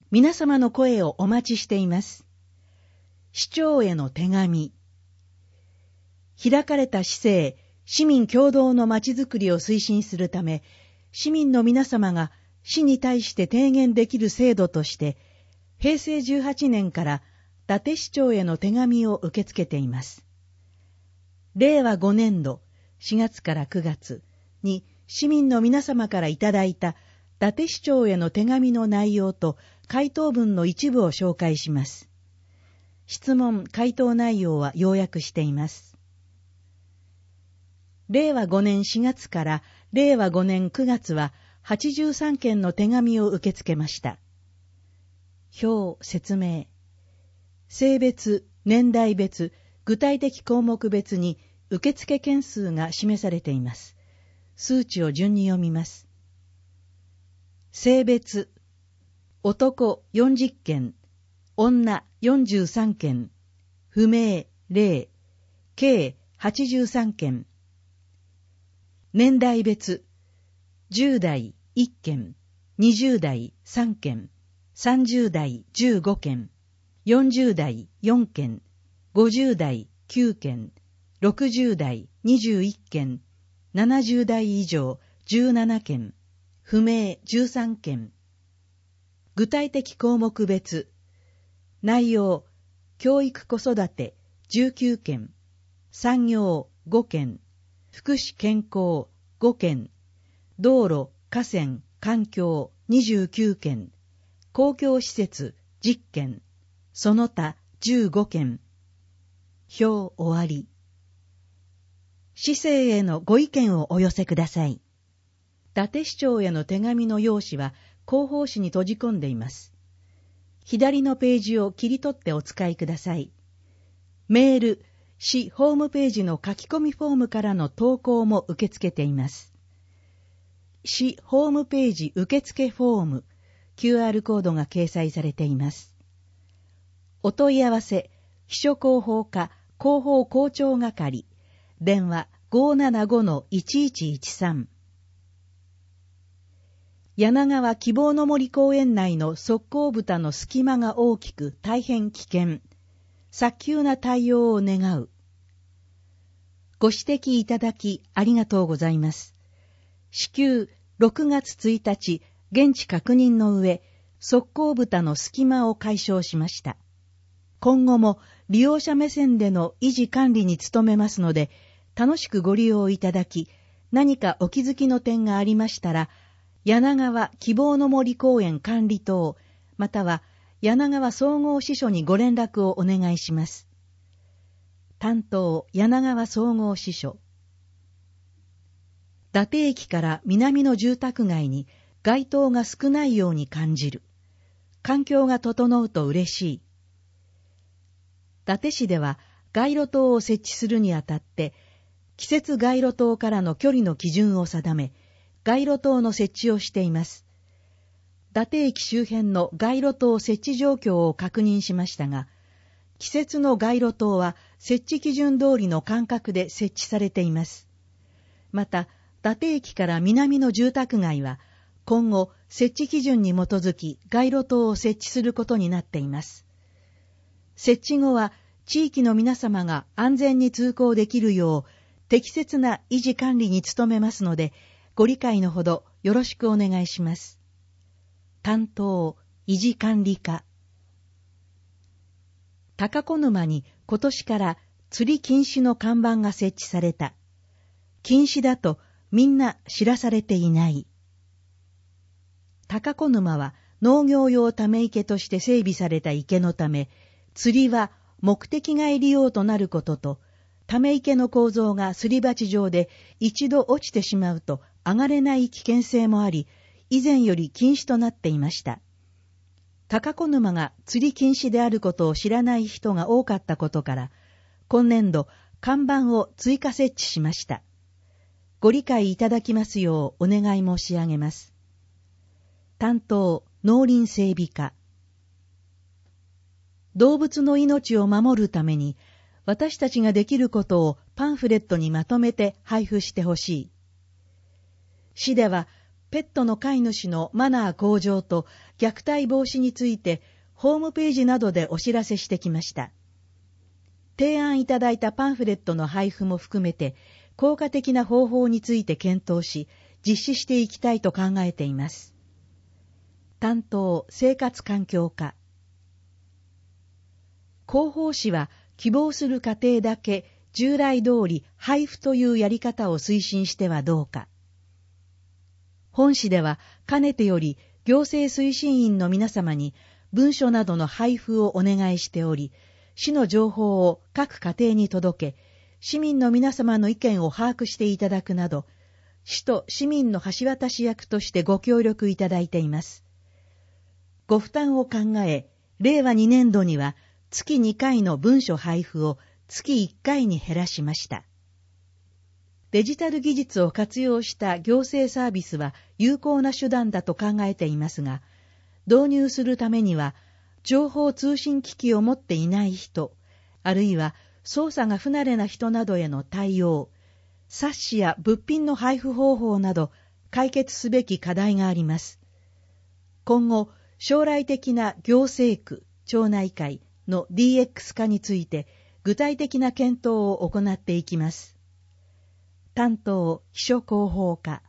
皆様の声をお待ちしています。市長への手紙。開かれた市政、市民共同のまちづくりを推進するため、市民の皆様が市に対して提言できる制度として、平成18年から伊達市長への手紙を受け付けています。令和5年度4月から9月に市民の皆様からいただいた伊達市長への手紙の内容と回答文の一部を紹介します。質問・回答内容は要約しています。令和5年4月から令和5年9月は83件の手紙を受け付けました。表・説明。性別、年代別、具体的項目別に受付件数が示されています。数値を順に読みます。性別、男40件、女43件、不明0、計83件。年代別、10代1件、20代3件、30代15件、40代4件、50代9件、60代21件、70代以上17件、不明13件。具体的項目別、内容、教育子育て19件、産業5件、福祉健康5件、道路、河川、環境29件、公共施設10件、その他15件。表終わり。市政へのご意見をお寄せください。伊達市長への手紙の用紙は広報紙に閉じ込んでいます。左のページを切り取ってお使いください。メール、市ホームページの書き込みフォームからの投稿も受け付けています。市ホームページ受付フォーム、QR コードが掲載されています。お問い合わせ、秘書広報課広報広聴係、電話 575-1113。柳川希望の森公園内の側溝蓋の隙間が大きく大変危険。早急な対応を願う。ご指摘いただきありがとうございます。至急6月1日、現地確認の上、側溝蓋の隙間を解消しました。今後も利用者目線での維持管理に努めますので、楽しくご利用いただき、何かお気づきの点がありましたら、柳川希望の森公園管理棟、または柳川総合支所にご連絡をお願いします。担当柳川総合支所。伊達駅から南の住宅街に街灯が少ないように感じる。環境が整うと嬉しい。伊達市では街路灯を設置するにあたって、季節街路灯からの距離の基準を定め、街路灯の設置をしています。伊達駅周辺の街路灯設置状況を確認しましたが、季節の街路灯は設置基準通りの間隔で設置されています。また、伊達駅から南の住宅街は、今後設置基準に基づき街路灯を設置することになっています。設置後は地域の皆様が安全に通行できるよう、適切な維持管理に努めますので、ご理解のほどよろしくお願いします。担当、維持管理課。高子沼に今年から釣り禁止の看板が設置された。禁止だとみんな知らされていない。高子沼は農業用ため池として整備された池のため、釣りは目的外利用となることと、ため池の構造がすり鉢状で一度落ちてしまうと上がれない危険性もあり、以前より禁止となっていました。高子沼が釣り禁止であることを知らない人が多かったことから、今年度看板を追加設置しました。ご理解いただきますようお願い申し上げます。担当、農林整備課。動物の命を守るために、私たちができることをパンフレットにまとめて配布してほしい。市ではペットの飼い主のマナー向上と虐待防止についてホームページなどでお知らせしてきました。提案いただいたパンフレットの配布も含めて効果的な方法について検討し、実施していきたいと考えています。担当生活環境課。広報誌は希望する家庭だけ従来通り配布というやり方を推進してはどうか。本誌ではかねてより行政推進員の皆様に文書などの配布をお願いしており、市の情報を各家庭に届け、市民の皆様の意見を把握していただくなど、市と市民の橋渡し役としてご協力いただいています。ご負担を考え、令和2年度には月2回の文書配布を月1回に減らしました。デジタル技術を活用した行政サービスは有効な手段だと考えていますが、導入するためには、情報通信機器を持っていない人、あるいは操作が不慣れな人などへの対応、冊子や物品の配布方法など解決すべき課題があります。今後、将来的な行政区、町内会の DX 化について具体的な検討を行っていきます。担当秘書広報課。